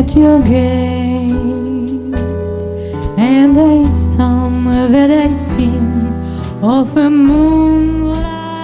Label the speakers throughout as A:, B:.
A: at your gate, and I sung that I sing of a moonlight.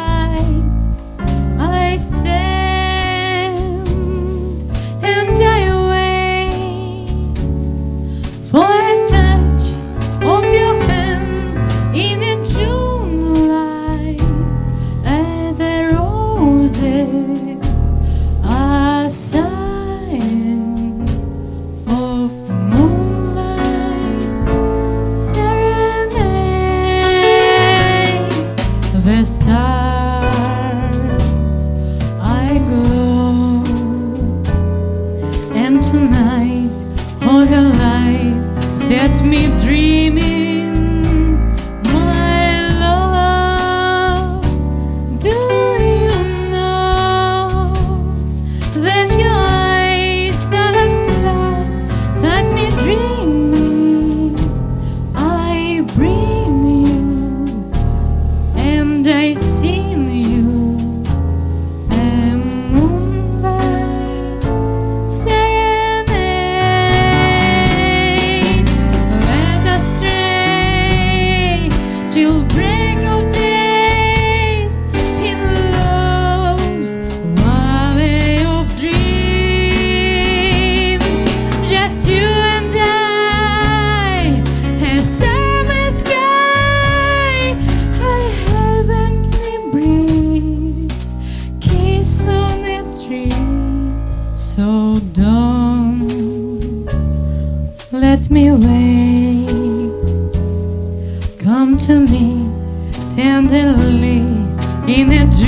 A: I stand and I wait for a touch of your hand in the June light, and the roses are sighing of moonlight serenade. The stars I glow, and tonight, oh, the light set me dreaming, my love. Do you know that your eyes are like stars, set me dreaming? I bring you and I sing you a moonlight serenade. Let us stray till break of days in love's valley of dreams. Just you and I, a summer sky, a heavenly breeze, kiss on a tree. So don't let me wait. Come to me tenderly in a dream.